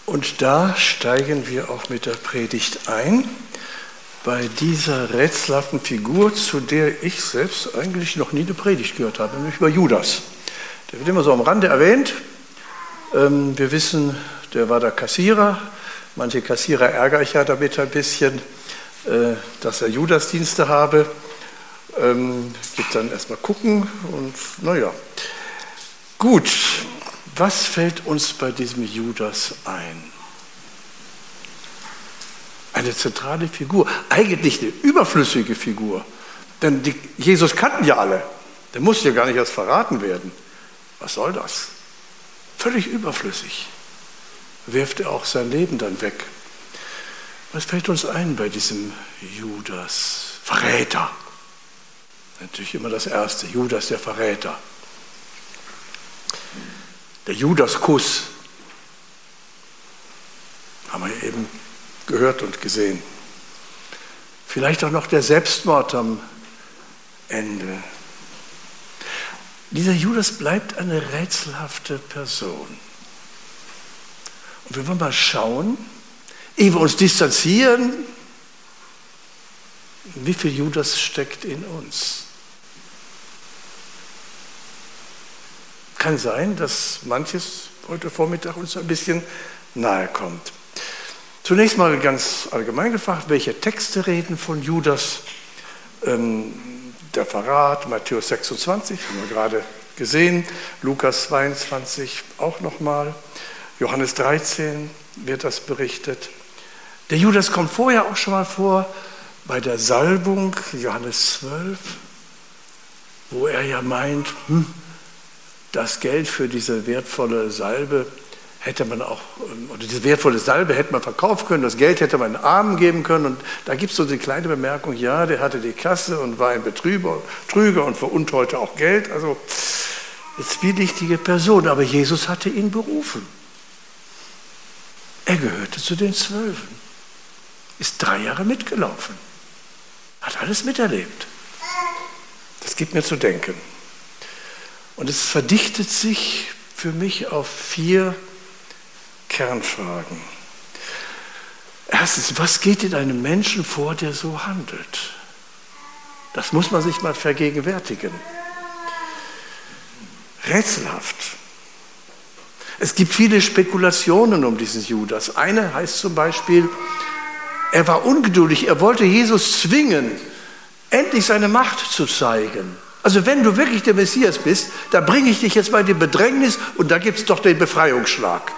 Und da steigen wir auch mit der Predigt ein, bei dieser rätselhaften Figur, zu der ich selbst eigentlich noch nie eine Predigt gehört habe, nämlich über Judas. Der wird immer so am Rande erwähnt. Wir wissen, der war der Kassierer. Manche Kassierer ärgere ich ja damit ein bisschen, dass er Judasdienste habe. Gibt dann erstmal gucken und naja. Gut, was fällt uns bei diesem Judas ein? Eine zentrale Figur, eigentlich eine überflüssige Figur. Denn Jesus kannten ja alle. Der musste ja gar nicht erst verraten werden. Was soll das? Völlig überflüssig. Wirft er auch sein Leben dann weg. Was fällt uns ein bei diesem Judas? Verräter. Natürlich immer das Erste, Judas der Verräter. Der Judaskuss. Haben wir eben gehört und gesehen. Vielleicht auch noch der Selbstmord am Ende. Dieser Judas bleibt eine rätselhafte Person. Und wir wollen mal schauen, ehe wir uns distanzieren, wie viel Judas steckt in uns. Kann sein, dass manches heute Vormittag uns ein bisschen nahe kommt. Zunächst mal ganz allgemein gefragt, welche Texte reden von Judas? Der Verrat, Matthäus 26, haben wir gerade gesehen, Lukas 22 auch nochmal, Johannes 13 wird das berichtet. Der Judas kommt vorher auch schon mal vor bei der Salbung, Johannes 12, wo er ja meint, das Geld für diese wertvolle Salbe hätte man auch, oder diese wertvolle Salbe hätte man verkaufen können, das Geld hätte man den Armen geben können. Und da gibt es so die kleine Bemerkung, ja, der hatte die Kasse und war ein Betrüger und veruntreute auch Geld. Also eine zwielichtige Person, aber Jesus hatte ihn berufen. Er gehörte zu den 12, ist 3 Jahre mitgelaufen, hat alles miterlebt. Das gibt mir zu denken. Und es verdichtet sich für mich auf 4 Kernfragen. Erstens, was geht in einem Menschen vor, der so handelt? Das muss man sich mal vergegenwärtigen. Rätselhaft. Es gibt viele Spekulationen um diesen Judas. Eine heißt zum Beispiel, er war ungeduldig, er wollte Jesus zwingen, endlich seine Macht zu zeigen. Also wenn du wirklich der Messias bist, dann bringe ich dich jetzt mal in die Bedrängnis und da gibt es doch den Befreiungsschlag.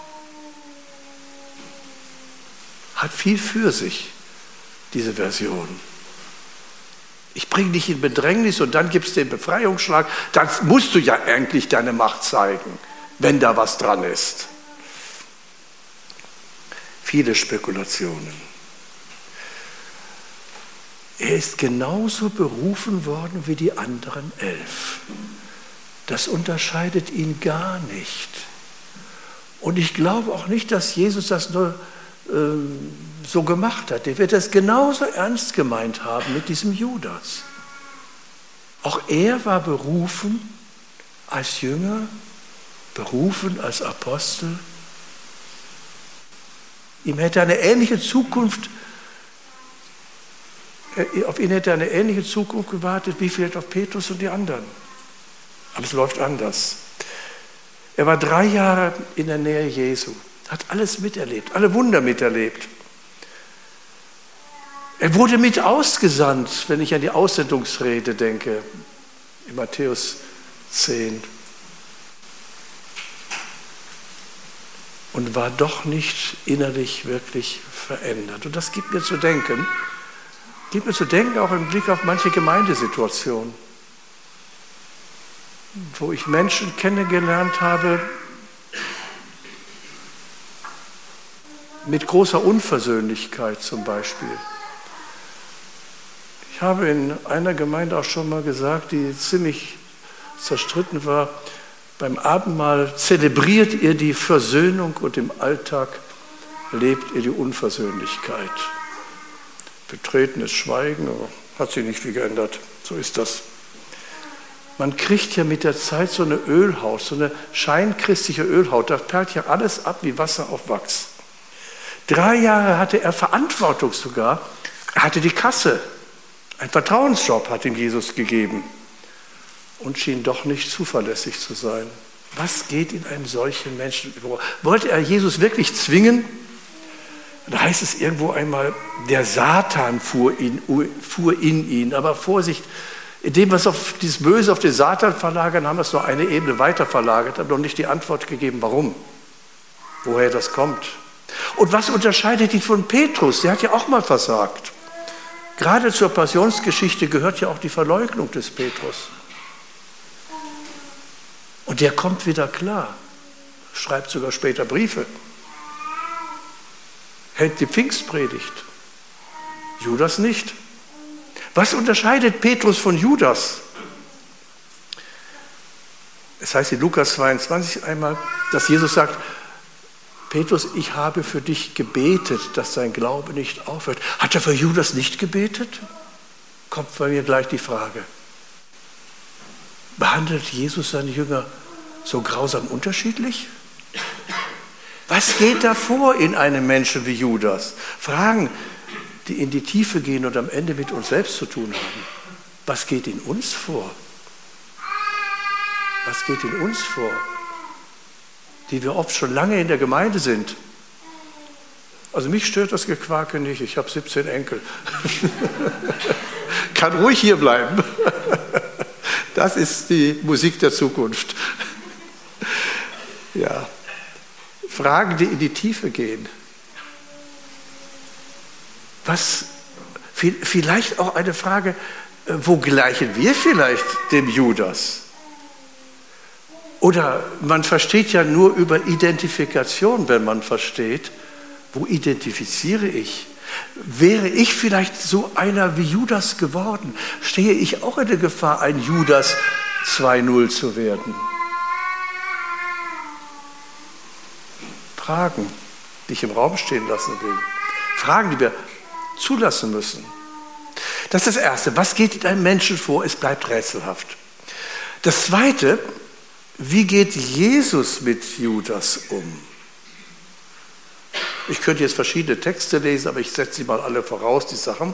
Hat viel für sich, diese Version. Ich bringe dich in Bedrängnis und dann gibt es den Befreiungsschlag. Dann musst du ja eigentlich deine Macht zeigen, wenn da was dran ist. Viele Spekulationen. Er ist genauso berufen worden wie die anderen 11. Das unterscheidet ihn gar nicht. Und ich glaube auch nicht, dass Jesus das nur so gemacht hat. Er wird das genauso ernst gemeint haben mit diesem Judas. Auch er war berufen als Jünger, berufen als Apostel. Ihm hätte eine ähnliche Zukunft Auf ihn hätte eine ähnliche Zukunft gewartet, wie vielleicht auf Petrus und die anderen. Aber es läuft anders. Er war 3 Jahre in der Nähe Jesu, hat alles miterlebt, alle Wunder miterlebt. Er wurde mit ausgesandt, wenn ich an die Aussendungsrede denke, in Matthäus 10. Und war doch nicht innerlich wirklich verändert. Und das gibt mir zu denken. Gibt mir zu denken auch im Blick auf manche Gemeindesituationen, wo ich Menschen kennengelernt habe mit großer Unversöhnlichkeit zum Beispiel. Ich habe in einer Gemeinde auch schon mal gesagt, die ziemlich zerstritten war, beim Abendmahl zelebriert ihr die Versöhnung und im Alltag lebt ihr die Unversöhnlichkeit. Betretenes Schweigen, aber hat sich nicht viel geändert. So ist das. Man kriegt ja mit der Zeit so eine Ölhaut, so eine scheinchristliche Ölhaut. Da perlt ja alles ab wie Wasser auf Wachs. 3 Jahre hatte er Verantwortung sogar. Er hatte die Kasse. Ein Vertrauensjob hat ihm Jesus gegeben und schien doch nicht zuverlässig zu sein. Was geht in einem solchen Menschen vor? Wollte er Jesus wirklich zwingen? Da heißt es irgendwo einmal, der Satan fuhr in ihn. Aber Vorsicht, indem wir es auf dieses Böse auf den Satan verlagern, haben wir es noch eine Ebene weiter verlagert, haben noch nicht die Antwort gegeben, warum, woher das kommt. Und was unterscheidet ihn von Petrus? Der hat ja auch mal versagt. Gerade zur Passionsgeschichte gehört ja auch die Verleugnung des Petrus. Und der kommt wieder klar, schreibt sogar später Briefe, hält die Pfingstpredigt. Judas nicht. Was unterscheidet Petrus von Judas? Es heißt in Lukas 22 einmal, dass Jesus sagt, Petrus, ich habe für dich gebetet, dass dein Glaube nicht aufhört. Hat er für Judas nicht gebetet? Kommt bei mir gleich die Frage. Behandelt Jesus seine Jünger so grausam unterschiedlich? Was geht da vor in einem Menschen wie Judas? Fragen, die in die Tiefe gehen und am Ende mit uns selbst zu tun haben. Was geht in uns vor? Was geht in uns vor? Die wir oft schon lange in der Gemeinde sind. Also mich stört das Gequake nicht, ich habe 17 Enkel. Kann ruhig hier bleiben. Das ist die Musik der Zukunft. Ja. Fragen, die in die Tiefe gehen. Was, vielleicht auch eine Frage, wo gleichen wir vielleicht dem Judas? Oder man versteht ja nur über Identifikation, wenn man versteht, wo identifiziere ich? Wäre ich vielleicht so einer wie Judas geworden? Stehe ich auch in der Gefahr, ein Judas 2.0 zu werden? Fragen, die ich im Raum stehen lassen will. Fragen, die wir zulassen müssen. Das ist das Erste. Was geht in einem Menschen vor? Es bleibt rätselhaft. Das Zweite, wie geht Jesus mit Judas um? Ich könnte jetzt verschiedene Texte lesen, aber ich setze sie mal alle voraus, die Sachen.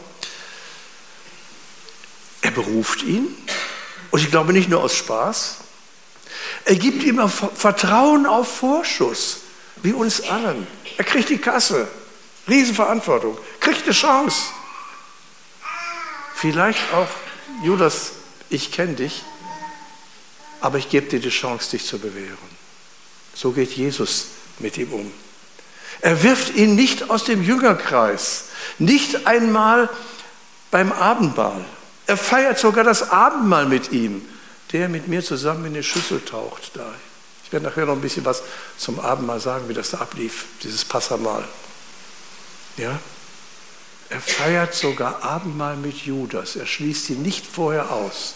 Er beruft ihn, und ich glaube nicht nur aus Spaß. Er gibt ihm Vertrauen auf Vorschuss, wie uns allen. Er kriegt die Kasse, Riesenverantwortung, kriegt eine Chance. Vielleicht auch, Judas, ich kenne dich, aber ich gebe dir die Chance, dich zu bewähren. So geht Jesus mit ihm um. Er wirft ihn nicht aus dem Jüngerkreis, nicht einmal beim Abendmahl. Er feiert sogar das Abendmahl mit ihm, der mit mir zusammen in die Schüssel taucht. Da. Ich werde nachher noch ein bisschen was zum Abendmahl sagen, wie das da ablief, dieses Passamahl. Ja? Er feiert sogar Abendmahl mit Judas. Er schließt ihn nicht vorher aus.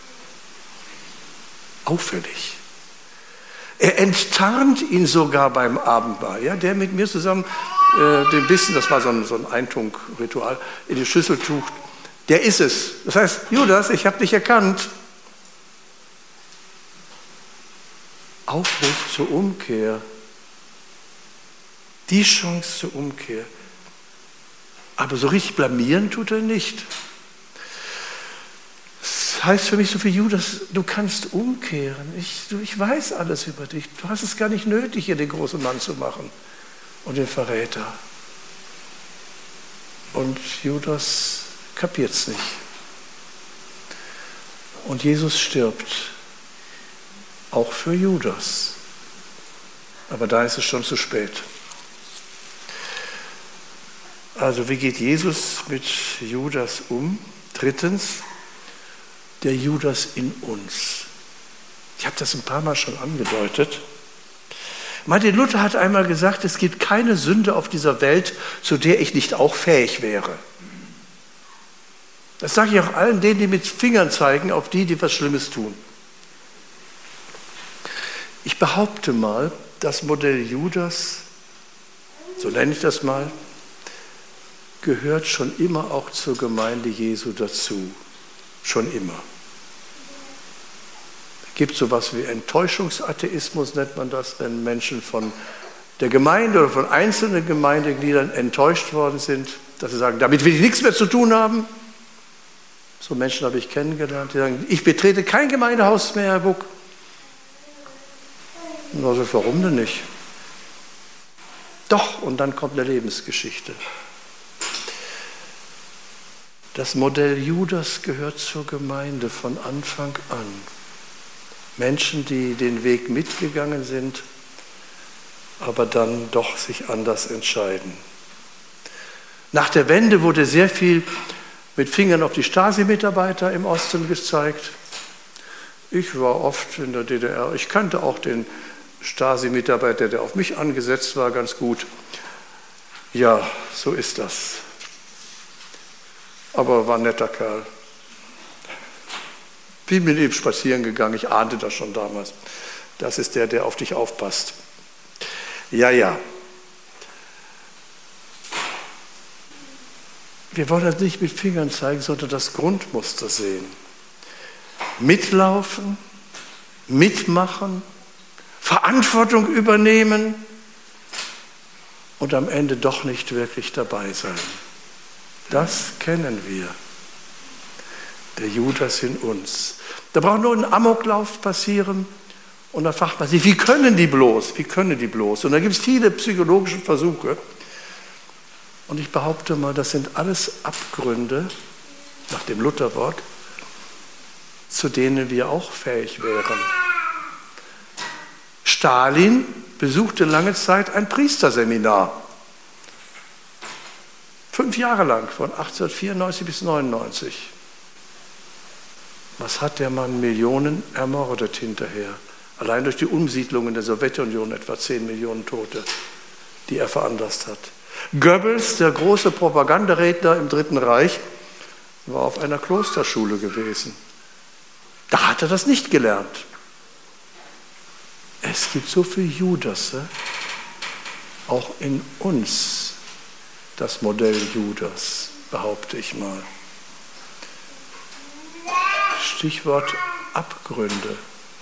Auffällig. Er enttarnt ihn sogar beim Abendmahl. Ja, der mit mir zusammen den Bissen, das war so ein Eintunkritual, in die Schüssel tucht, der ist es. Das heißt, Judas, ich habe dich erkannt. Aufruf zur Umkehr. Die Chance zur Umkehr. Aber so richtig blamieren tut er nicht. Das heißt für mich so für Judas, du kannst umkehren. Ich weiß alles über dich. Du hast es gar nicht nötig, hier den großen Mann zu machen und den Verräter. Und Judas kapiert es nicht. Und Jesus stirbt. Auch für Judas. Aber da ist es schon zu spät. Also wie geht Jesus mit Judas um? Drittens, der Judas in uns. Ich habe das ein paar Mal schon angedeutet. Martin Luther hat einmal gesagt, es gibt keine Sünde auf dieser Welt, zu der ich nicht auch fähig wäre. Das sage ich auch allen denen, die mit Fingern zeigen auf die, die was Schlimmes tun. Ich behaupte mal, das Modell Judas, so nenne ich das mal, gehört schon immer auch zur Gemeinde Jesu dazu. Schon immer. gibt sowas wie Enttäuschungsatheismus, nennt man das, wenn Menschen von der Gemeinde oder von einzelnen Gemeindegliedern enttäuscht worden sind, dass sie sagen, damit will ich nichts mehr zu tun haben. So Menschen habe ich kennengelernt, die sagen, ich betrete kein Gemeindehaus mehr, Herr Buck. Und also, warum denn nicht? Doch, und dann kommt eine Lebensgeschichte. Das Modell Judas gehört zur Gemeinde von Anfang an. Menschen, die den Weg mitgegangen sind, aber dann doch sich anders entscheiden. Nach der Wende wurde sehr viel mit Fingern auf die Stasi-Mitarbeiter im Osten gezeigt. Ich war oft in der DDR, ich kannte auch den Stasi-Mitarbeiter, der auf mich angesetzt war, ganz gut. Ja, so ist das. Aber war ein netter Kerl. Bin mit ihm spazieren gegangen, ich ahnte das schon damals. Das ist der, der auf dich aufpasst. Ja, ja. Wir wollen das nicht mit Fingern zeigen, sondern das Grundmuster sehen. Mitlaufen, mitmachen, Verantwortung übernehmen und am Ende doch nicht wirklich dabei sein. Das kennen wir. Der Judas in uns. Da braucht nur ein Amoklauf passieren und dann fragt man sich, wie können die bloß? Wie können die bloß? Und da gibt es viele psychologische Versuche. Und ich behaupte mal, das sind alles Abgründe, nach dem Lutherwort, zu denen wir auch fähig wären. Stalin besuchte lange Zeit ein Priesterseminar. 5 Jahre lang, von 1894 bis 1999. Was hat der Mann? Millionen ermordet hinterher. Allein durch die Umsiedlung in der Sowjetunion etwa 10 Millionen Tote, die er veranlasst hat. Goebbels, der große Propagandaredner im Dritten Reich, war auf einer Klosterschule gewesen. Da hat er das nicht gelernt. Es gibt so viele Judasse, auch in uns, das Modell Judas, behaupte ich mal. Stichwort Abgründe.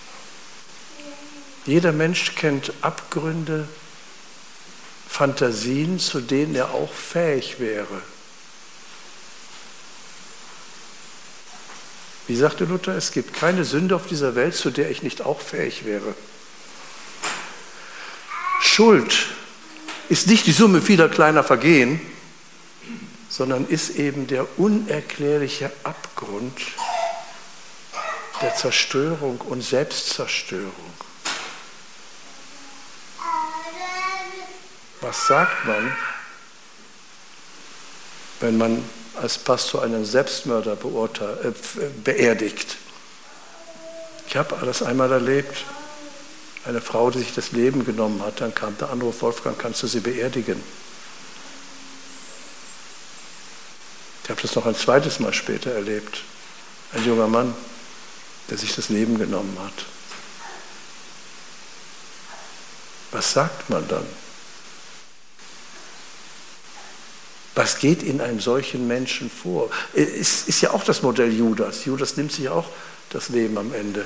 Jeder Mensch kennt Abgründe, Fantasien, zu denen er auch fähig wäre. Wie sagte Luther, es gibt keine Sünde auf dieser Welt, zu der ich nicht auch fähig wäre. Schuld ist nicht die Summe vieler kleiner Vergehen, sondern ist eben der unerklärliche Abgrund der Zerstörung und Selbstzerstörung. Was sagt man, wenn man als Pastor einen Selbstmörder beerdigt? Ich habe das einmal erlebt. Eine Frau, die sich das Leben genommen hat, dann kam der Anruf, Wolfgang, kannst du sie beerdigen? Ich habe das noch ein zweites Mal später erlebt. Ein junger Mann, der sich das Leben genommen hat. Was sagt man dann? Was geht in einem solchen Menschen vor? Es ist ja auch das Modell Judas. Judas nimmt sich auch das Leben am Ende.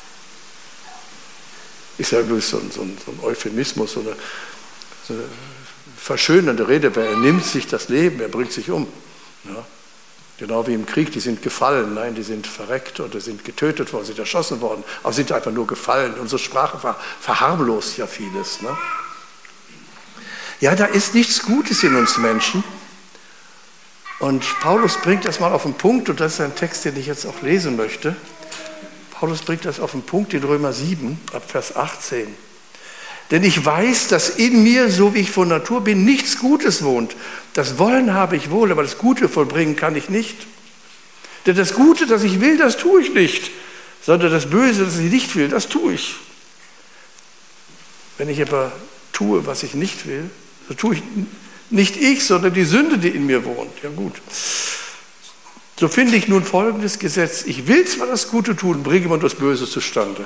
Ist ja bloß so ein Euphemismus, so eine verschönernde Rede, weil er nimmt sich das Leben, er bringt sich um. Ja. Genau wie im Krieg, die sind gefallen, nein, die sind verreckt oder sind getötet worden, sind erschossen worden, aber sind einfach nur gefallen. Unsere Sprache verharmlost ja vieles. Ne? Ja, da ist nichts Gutes in uns Menschen. Und Paulus bringt das mal auf den Punkt, und das ist ein Text, den ich jetzt auch lesen möchte. Paulus bringt das auf den Punkt in Römer 7, ab Vers 18. Denn ich weiß, dass in mir, so wie ich von Natur bin, nichts Gutes wohnt. Das Wollen habe ich wohl, aber das Gute vollbringen kann ich nicht. Denn das Gute, das ich will, das tue ich nicht, sondern das Böse, das ich nicht will, das tue ich. Wenn ich aber tue, was ich nicht will, so tue ich nicht ich, sondern die Sünde, die in mir wohnt. Ja gut. So finde ich nun folgendes Gesetz. Ich will zwar das Gute tun, bringe aber das Böse zustande.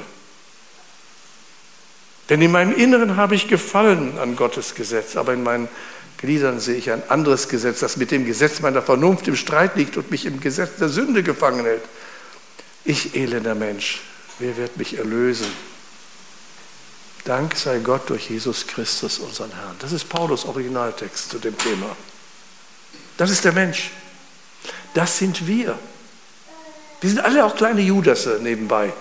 Denn in meinem Inneren habe ich Gefallen an Gottes Gesetz, aber in meinen Gliedern sehe ich ein anderes Gesetz, das mit dem Gesetz meiner Vernunft im Streit liegt und mich im Gesetz der Sünde gefangen hält. Ich, elender Mensch, wer wird mich erlösen? Dank sei Gott durch Jesus Christus, unseren Herrn. Das ist Paulus' Originaltext zu dem Thema. Das ist der Mensch. Das sind wir. Wir sind alle auch kleine Judasse nebenbei.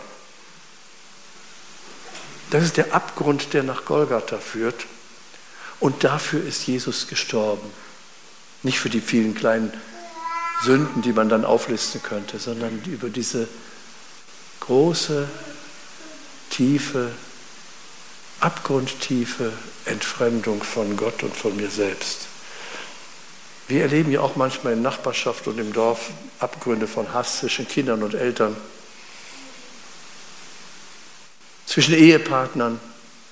Das ist der Abgrund, der nach Golgatha führt. Und dafür ist Jesus gestorben. Nicht für die vielen kleinen Sünden, die man dann auflisten könnte, sondern über diese große, tiefe, abgrundtiefe Entfremdung von Gott und von mir selbst. Wir erleben ja auch manchmal in Nachbarschaft und im Dorf Abgründe von Hass zwischen Kindern und Eltern, zwischen Ehepartnern.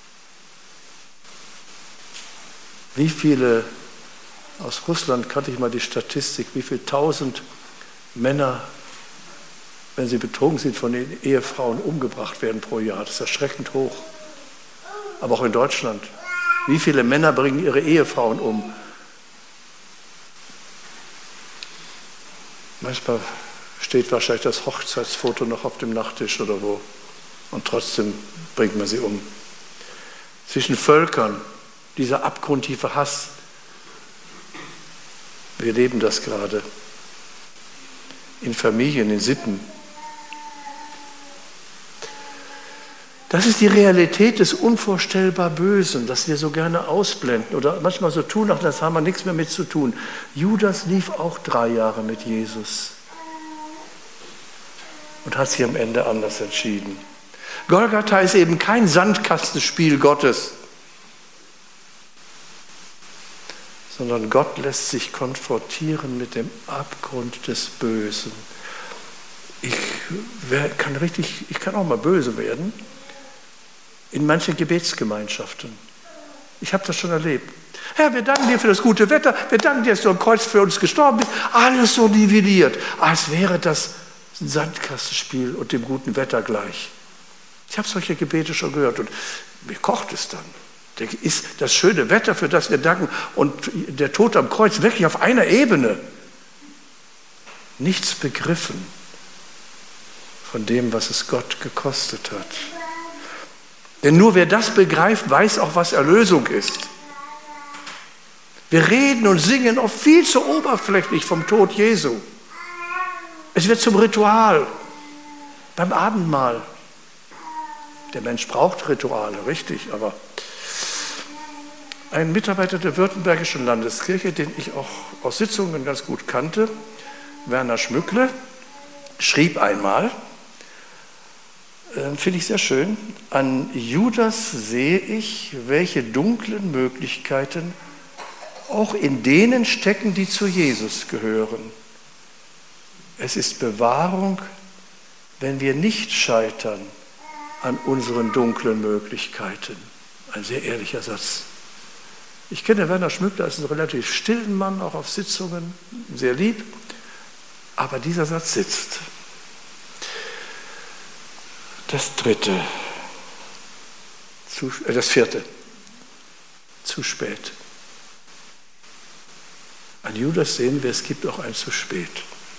Wie viele, aus Russland kannte ich mal die Statistik, wie viele 1000 Männer, wenn sie betrogen sind, von den Ehefrauen umgebracht werden pro Jahr. Das ist erschreckend hoch. Aber auch in Deutschland. Wie viele Männer bringen ihre Ehefrauen um? Manchmal steht wahrscheinlich das Hochzeitsfoto noch auf dem Nachttisch oder wo. Und trotzdem bringt man sie um. Zwischen Völkern, dieser abgrundtiefe Hass. Wir leben das gerade. In Familien, in Sippen. Das ist die Realität des unvorstellbar Bösen, das wir so gerne ausblenden oder manchmal so tun, ach, das haben wir nichts mehr mit zu tun. Judas lief auch 3 Jahre mit Jesus und hat sich am Ende anders entschieden. Golgatha ist eben kein Sandkastenspiel Gottes, sondern Gott lässt sich konfrontieren mit dem Abgrund des Bösen. Ich kann auch mal böse werden. In manchen Gebetsgemeinschaften. Ich habe das schon erlebt. Herr, wir danken dir für das gute Wetter. Wir danken dir, dass du am Kreuz für uns gestorben bist. Alles so nivelliert. Als wäre das ein Sandkastenspiel und dem guten Wetter gleich. Ich habe solche Gebete schon gehört und mir kocht es dann. Ist das schöne Wetter, für das wir danken, und der Tod am Kreuz wirklich auf einer Ebene. Nichts begriffen von dem, was es Gott gekostet hat. Denn nur wer das begreift, weiß auch, was Erlösung ist. Wir reden und singen oft viel zu oberflächlich vom Tod Jesu. Es wird zum Ritual, beim Abendmahl. Der Mensch braucht Rituale, richtig, aber ein Mitarbeiter der Württembergischen Landeskirche, den ich auch aus Sitzungen ganz gut kannte, Werner Schmückle, schrieb einmal, finde ich sehr schön, an Judas sehe ich, welche dunklen Möglichkeiten auch in denen stecken, die zu Jesus gehören. Es ist Bewahrung, wenn wir nicht scheitern an unseren dunklen Möglichkeiten. Ein sehr ehrlicher Satz. Ich kenne Werner Schmückler als einen relativ stillen Mann, auch auf Sitzungen, sehr lieb, aber dieser Satz sitzt. Das vierte, zu spät. An Judas sehen wir, es gibt auch ein zu spät.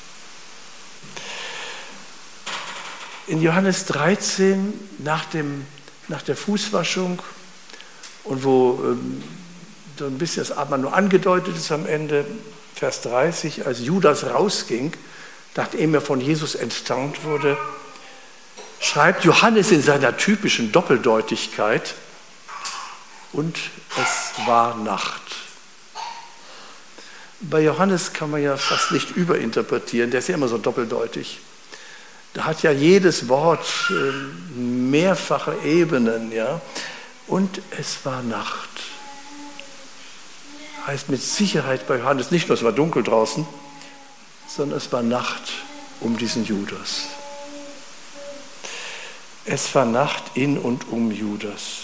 In Johannes 13, nach der Fußwaschung und wo so ein bisschen das Abendmahl nur angedeutet ist am Ende, Vers 30, als Judas rausging, nachdem er von Jesus enttarnt wurde, schreibt Johannes in seiner typischen Doppeldeutigkeit, und es war Nacht. Bei Johannes kann man ja fast nicht überinterpretieren, der ist ja immer so doppeldeutig. Da hat ja jedes Wort mehrfache Ebenen, ja. Und es war Nacht. Heißt mit Sicherheit bei Johannes nicht nur, es war dunkel draußen, sondern es war Nacht um diesen Judas. Es war Nacht in und um Judas.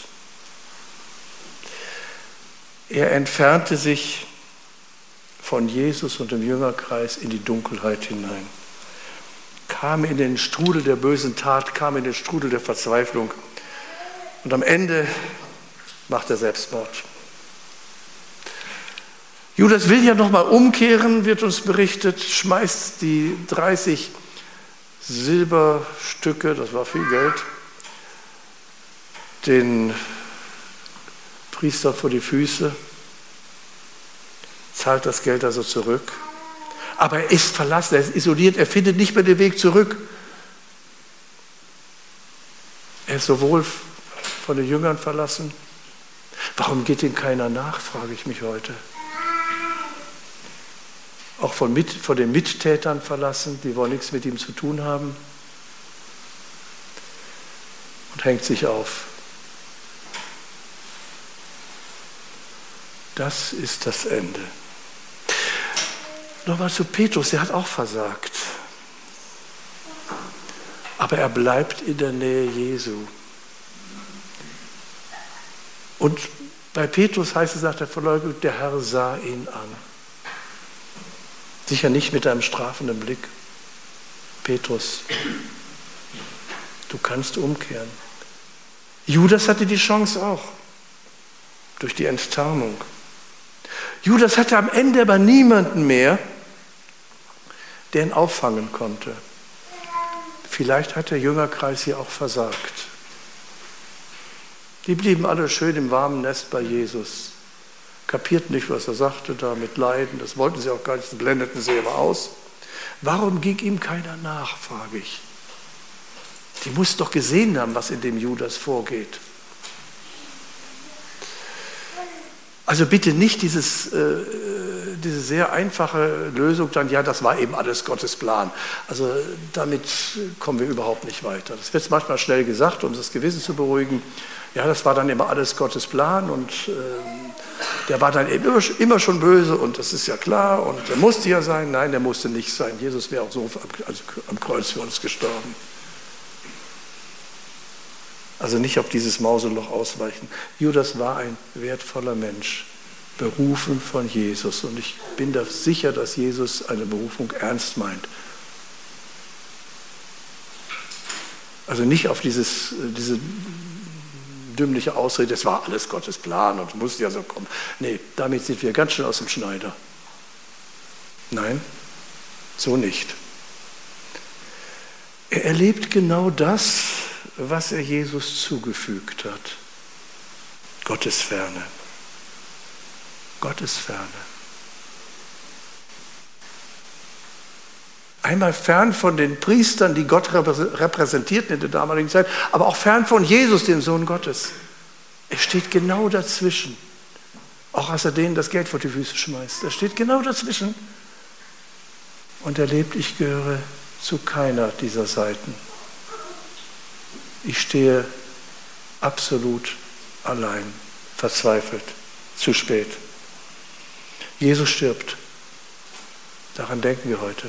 Er entfernte sich von Jesus und dem Jüngerkreis in die Dunkelheit hinein. Kam in den Strudel der bösen Tat, kam in den Strudel der Verzweiflung. Und am Ende macht er Selbstmord. Judas will ja nochmal umkehren, wird uns berichtet, schmeißt die 30 Silberstücke, das war viel Geld, den Priester vor die Füße, zahlt das Geld also zurück. Aber er ist verlassen, er ist isoliert, er findet nicht mehr den Weg zurück. Er ist sowohl von den Jüngern verlassen. Warum geht ihm keiner nach, frage ich mich heute. Auch von den Mittätern verlassen, die wollen nichts mit ihm zu tun haben. Und hängt sich auf. Das ist das Ende. Nochmal zu Petrus, der hat auch versagt. Aber er bleibt in der Nähe Jesu. Und bei Petrus heißt es nach der Verleugnung, der Herr sah ihn an. Sicher nicht mit einem strafenden Blick. Petrus, du kannst umkehren. Judas hatte die Chance auch, durch die Enttarnung. Judas hatte am Ende aber niemanden mehr, der ihn auffangen konnte. Vielleicht hat der Jüngerkreis hier auch versagt. Die blieben alle schön im warmen Nest bei Jesus. Kapierten nicht, was er sagte, da mit Leiden. Das wollten sie auch gar nicht, das blendeten sie immer aus. Warum ging ihm keiner nach, frage ich. Die mussten doch gesehen haben, was in dem Judas vorgeht. Also bitte nicht diese sehr einfache Lösung dann, ja, das war eben alles Gottes Plan. Also damit kommen wir überhaupt nicht weiter. Das wird manchmal schnell gesagt, um das Gewissen zu beruhigen. Ja, das war dann immer alles Gottes Plan und der war dann eben immer schon böse und das ist ja klar und der musste ja sein. Nein, der musste nicht sein. Jesus wäre auch so am Kreuz für uns gestorben. Also nicht auf dieses Mauseloch ausweichen. Judas war ein wertvoller Mensch, berufen von Jesus. Und ich bin da sicher, dass Jesus eine Berufung ernst meint. Also nicht auf diese dümmliche Ausrede, es war alles Gottes Plan und musste ja so kommen. Nee, damit sind wir ganz schön aus dem Schneider. Nein, so nicht. Er erlebt genau das, was er Jesus zugefügt hat. Gottes Ferne. Gottes Ferne. Einmal fern von den Priestern, die Gott repräsentierten in der damaligen Zeit, aber auch fern von Jesus, dem Sohn Gottes. Er steht genau dazwischen. Auch als er denen das Geld vor die Füße schmeißt. Er steht genau dazwischen. Und er lebt, ich gehöre zu keiner dieser Seiten. Ich stehe absolut allein, verzweifelt, zu spät. Jesus stirbt. Daran denken wir heute.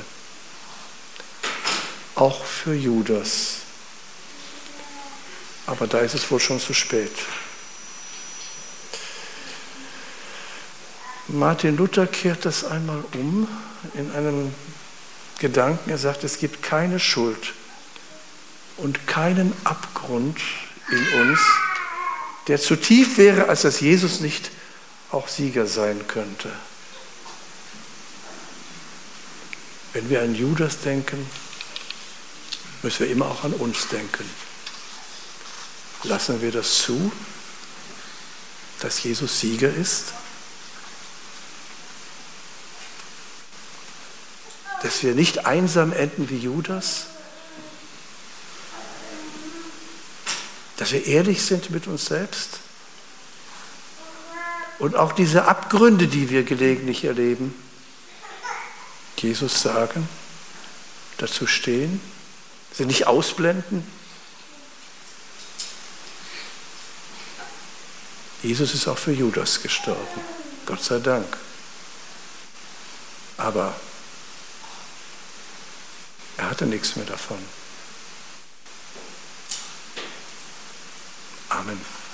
Auch für Judas. Aber da ist es wohl schon zu spät. Martin Luther kehrt das einmal um in einem Gedanken. Er sagt, es gibt keine Schuld und keinen Abgrund in uns, der zu tief wäre, als dass Jesus nicht auch Sieger sein könnte. Wenn wir an Judas denken, müssen wir immer auch an uns denken. Lassen wir das zu, dass Jesus Sieger ist? Dass wir nicht einsam enden wie Judas? Dass wir ehrlich sind mit uns selbst? Und auch diese Abgründe, die wir gelegentlich erleben, Jesus sagen, dazu stehen, sie nicht ausblenden. Jesus ist auch für Judas gestorben, Gott sei Dank. Aber er hatte nichts mehr davon. Amen.